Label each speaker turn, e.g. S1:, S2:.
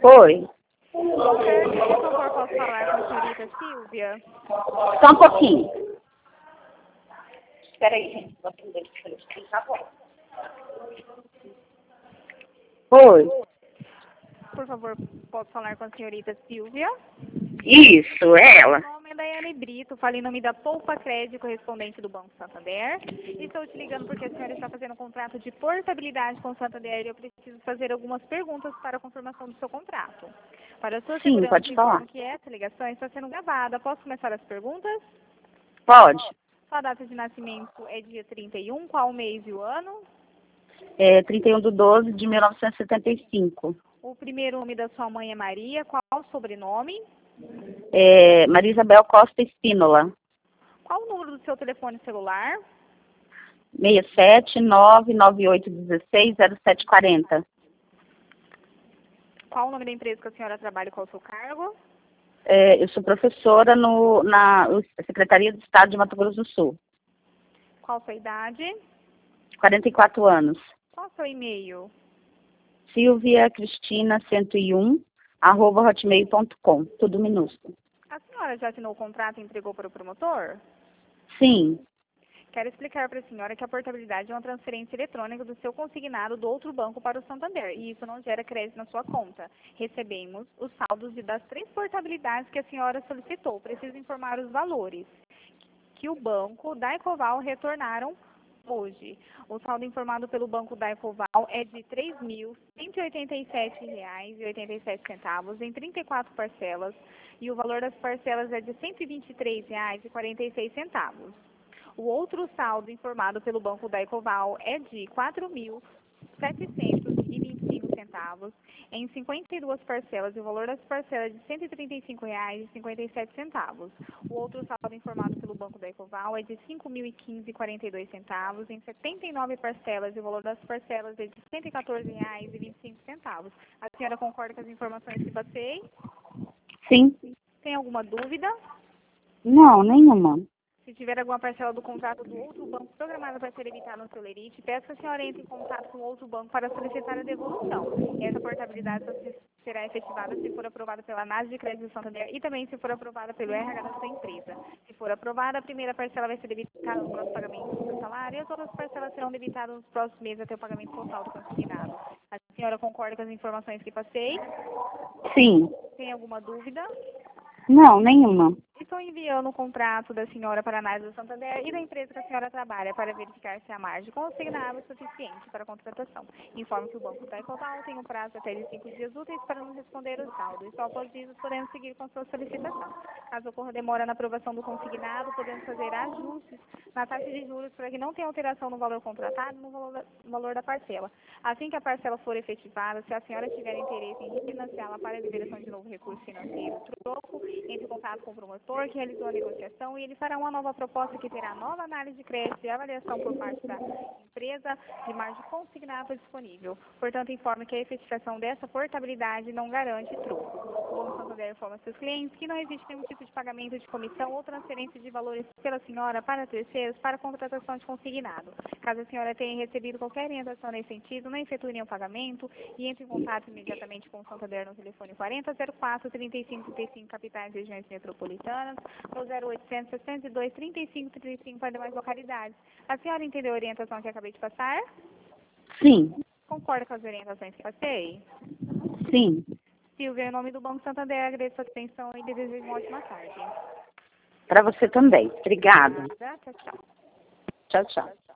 S1: Oi.
S2: Por favor, posso falar com a senhorita Silvia?
S1: Só um pouquinho. Espera aí, gente. Vou atender ele. Tá bom. Oi.
S2: Por favor, posso falar com a senhorita Silvia?
S1: Isso, é ela.
S2: Meu nome é Daiane Brito, falo em nome da Poupa Crédito, correspondente do Banco Santander. E estou te ligando porque a senhora está fazendo um contrato de portabilidade com o Santander e eu preciso fazer algumas perguntas para a confirmação do seu contrato. Para a sua
S1: Sim,
S2: segurança,
S1: pode falar.
S2: informo que essa ligação está sendo gravada. Posso começar as perguntas?
S1: Pode.
S2: Sua data de nascimento é dia 31, qual o mês e o ano?
S1: 31/12/1975.
S2: O primeiro nome da sua mãe é Maria, qual o sobrenome?
S1: Maria Isabel Costa Espínola.
S2: Qual o número do seu telefone celular?
S1: 67998160740.
S2: Qual o nome da empresa que a senhora trabalha e qual o seu cargo?
S1: Eu sou professora na Secretaria de Estado de Mato Grosso do Sul.
S2: Qual a sua idade?
S1: 44 anos.
S2: Qual o seu e-mail?
S1: silviacristina101@hotmail.com. Tudo minúsculo.
S2: A senhora já assinou o contrato e entregou para o promotor?
S1: Sim.
S2: Quero explicar para a senhora que a portabilidade é uma transferência eletrônica do seu consignado do outro banco para o Santander, e isso não gera crédito na sua conta. Recebemos os saldos das 3 portabilidades que a senhora solicitou. Preciso informar os valores que o banco da Ecoval retornaram hoje. O saldo informado pelo banco da Ecoval é de R$ 3.187,87 em 34 parcelas, e o valor das parcelas é de R$ 123,46. O outro saldo informado pelo banco da Ecoval é de R$ 4.725 em 52 parcelas, e o valor das parcelas é de R$ 135,57. O outro saldo informado pelo banco da Ecoval é de R$ 5.015,42 em 79 parcelas, e o valor das parcelas é de R$ 114,25. A senhora concorda com as informações que passei?
S1: Sim.
S2: Tem alguma dúvida?
S1: Não, nenhuma.
S2: Se tiver alguma parcela do contrato do outro banco programada para ser evitada no seu lerite, peço que a senhora entre em contato com o outro banco para solicitar a devolução. Essa portabilidade só será efetivada se for aprovada pela análise de crédito do Santander e também se for aprovada pelo RH da sua empresa. Se for aprovada, a primeira parcela vai ser debitada no próximo pagamento do seu salário e as outras parcelas serão debitadas nos próximos meses até o pagamento total do consignado. A senhora concorda com as informações que passei?
S1: Sim.
S2: Tem alguma dúvida?
S1: Não, nenhuma.
S2: Estou enviando o contrato da senhora para a análise do Santander e da empresa que a senhora trabalha para verificar se a margem consignável é suficiente para a contratação. Informo que o Banco da Ecoval tem um prazo até de 5 dias úteis para nos responder o saldo, e só após isso podemos seguir com sua solicitação. Caso ocorra demora na aprovação do consignado, podemos fazer ajustes na taxa de juros para que não tenha alteração no valor contratado e no valor da parcela. Assim que a parcela for efetivada, se a senhora tiver interesse em refinanciá-la para a liberação de novo recurso financeiro, troco, entre em contato com o promotor que realizou a negociação e ele fará uma nova proposta que terá nova análise de crédito e avaliação por parte da empresa de margem consignável disponível. Portanto, informo que a efetivação dessa portabilidade não garante troco. O Banco Santander informa seus clientes que não existe nenhum tipo de pagamento de comissão ou transferência de valores pela senhora para terceiros para contratação de consignado. Caso a senhora tenha recebido qualquer orientação nesse sentido, não efetue nenhum pagamento e entre em contato imediatamente com o Santander no telefone 4004-3535, capitais e regiões metropolitanas, ou 0800 602 3535 para demais localidades. A senhora entendeu a orientação que acabei de passar?
S1: Sim.
S2: Concorda com as orientações que passei?
S1: Sim.
S2: Silvia, em nome do Banco Santander, agradeço a atenção e desejo uma ótima tarde.
S1: Para você também. Obrigada.
S2: Tchau, tchau.
S1: Tchau, tchau.